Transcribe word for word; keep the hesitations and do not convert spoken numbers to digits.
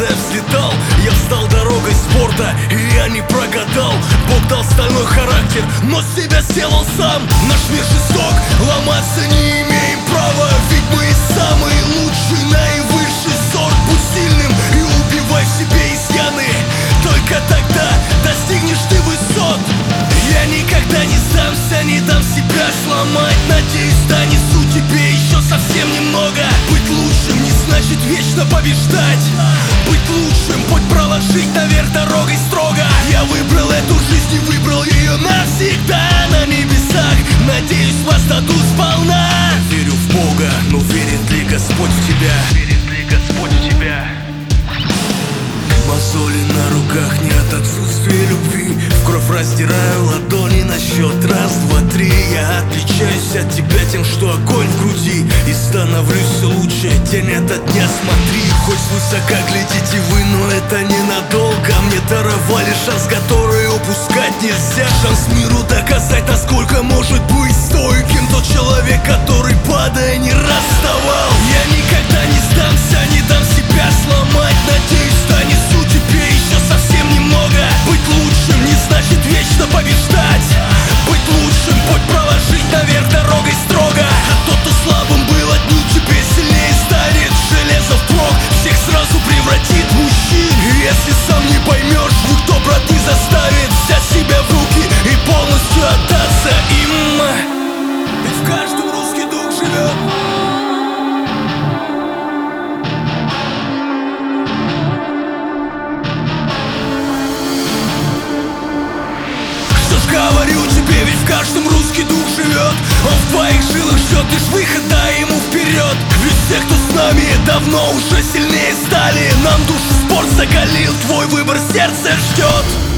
я взлетал, я встал дорогой спорта, и я не прогадал. Бог дал стальной характер, но себя сделал сам. Наш мир жесток, ломаться не имеем права, ведь мы и самые лучшие, наивысший сорт. Будь сильным и убивай в себе изъяны, только тогда достигнешь ты высот. Я никогда не сдамся, не дам себя сломать. Надеюсь, донесу тебе еще совсем немного. Быть лучшим не значит вечно побеждать. Быть лучшим, путь проложить наверх дорогой строго. Я выбрал эту жизнь и выбрал ее навсегда. На небесах, надеюсь, воздадут сполна. Верю в Бога, но верит ли Господь в тебя? Верит ли Господь в тебя? Мозоли на руках не от отсутствия любви. В кровь раздираю ладони на счет раз, два, три. Я отличаюсь от тебя тем, что огонь в груди, и становлюсь все лучше день ото дня. Смотри, хоть свысока глядите вы, но это ненадолго. Мне даровали шанс, который упускать нельзя. Шанс миру доказать, насколько может быть стойким тот человек, который, падая, не раз вставал. Я никогда не сдамся, не дам себя сломать. Надеюсь, донесу тебе еще совсем немного. Быть лучшим не значит вечно побеждать. Быть лучшим, путь проложить наверх дорогой строго. А тот, кто слабым был, одни теперь сильнее станет. Железо впрок всех сразу превратит в мужчин. И если сам не поймешь, никто, брат, не заставит взять себя в руки и полностью отдаться им. Ведь в каждом русский дух живет. Говорю тебе, ведь в каждом русский дух живет. Он в твоих жилах ждет лишь выхода ему вперед. Ведь все, кто с нами, давно уже сильнее стали. Нам душу спорт закалил, твой выбор сердце ждет.